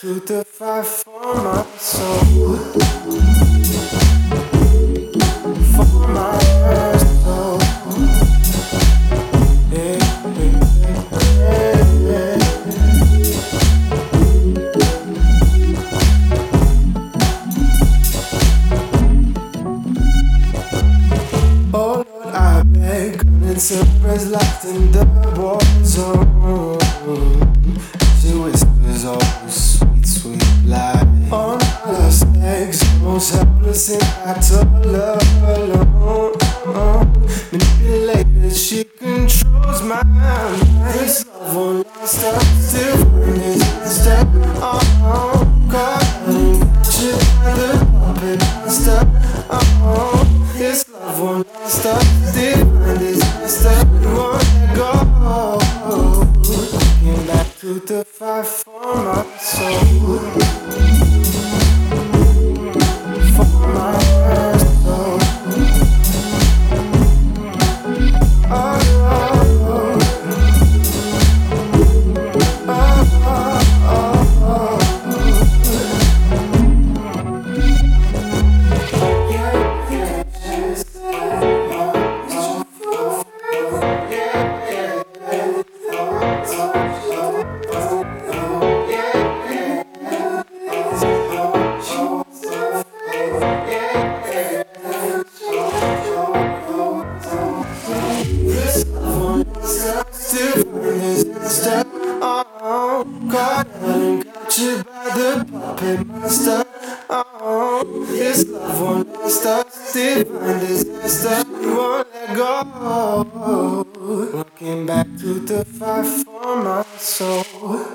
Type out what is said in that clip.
to the fight for my soul. For my soul. Hey, hey, hey, hey, hey. Oh Lord, I beg, unanswered lost in the war zone. She whispers all sweet, sweet lies. On my lost legs, most helpless in battle alone. Manipulated, she controls my mind. This love won't last, I'm still in this master. Caught and captured by the puppet master. This love won't last, I'm still in this master. We won't let go. Looking back to the fight for my soul. For my soul. Oh, oh, oh. Oh, oh, oh, oh. Caught and captured by the puppet master. This love won't last, us divine disaster. We won't let go. Looking back to the fight for my soul.